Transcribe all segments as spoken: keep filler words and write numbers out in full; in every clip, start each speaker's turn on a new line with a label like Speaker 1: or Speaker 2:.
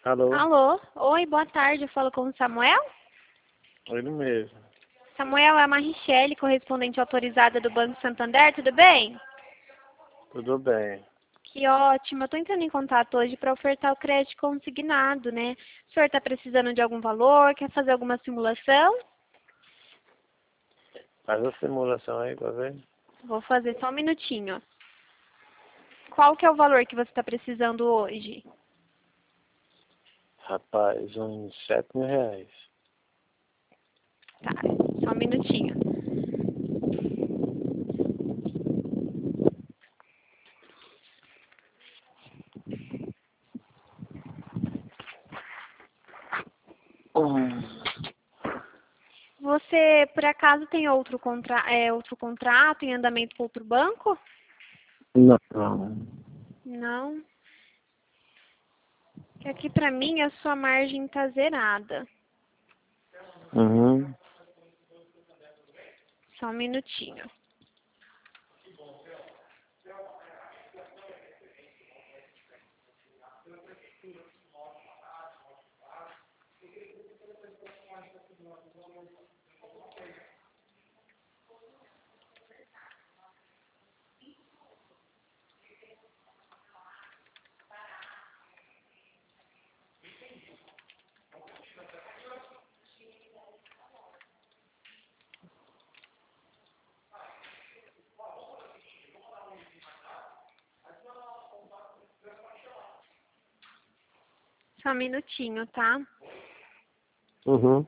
Speaker 1: Alô?
Speaker 2: Alô? Oi, boa tarde. Eu falo com o Samuel?
Speaker 1: Ele mesmo.
Speaker 2: Samuel, é a Marichele, correspondente autorizada do Banco Santander, tudo bem?
Speaker 1: Tudo bem.
Speaker 2: Que ótimo. Eu estou entrando em contato hoje para ofertar o crédito consignado, né? O senhor está precisando de algum valor? Quer fazer alguma simulação?
Speaker 1: Faz a simulação aí pra ver.
Speaker 2: Vou fazer só um minutinho. Qual que é o valor que você está precisando hoje?
Speaker 1: Rapaz, uns sete mil reais.
Speaker 2: Tá, só um minutinho.
Speaker 1: Hum.
Speaker 2: Você, por acaso, tem outro, contra... é, outro contrato em andamento com outro banco?
Speaker 1: Não. Não.
Speaker 2: Não. Que aqui pra mim a sua margem tá zerada.
Speaker 1: Uhum.
Speaker 2: Só um minutinho. Só um minutinho, tá?
Speaker 1: Uhum.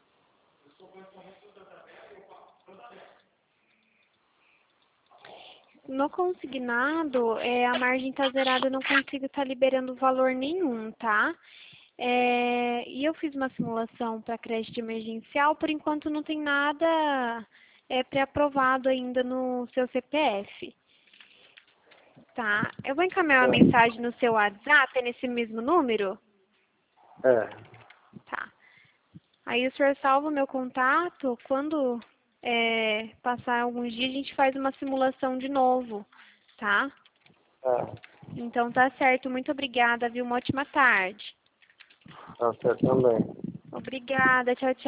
Speaker 2: No consignado, é, a margem tá zerada, eu não consigo estar liberando valor nenhum, tá? É, e eu fiz uma simulação para crédito emergencial, por enquanto não tem nada é, pré-aprovado ainda no seu C P F. Tá? Eu vou encaminhar uma
Speaker 1: É.
Speaker 2: mensagem no seu WhatsApp, é nesse mesmo número?
Speaker 1: É.
Speaker 2: Tá. Aí o senhor salva o meu contato, quando é, passar alguns dias a gente faz uma simulação de novo, tá?
Speaker 1: É.
Speaker 2: Então tá certo, muito obrigada, viu? Uma ótima tarde.
Speaker 1: Você também.
Speaker 2: Obrigada, tchau, tchau.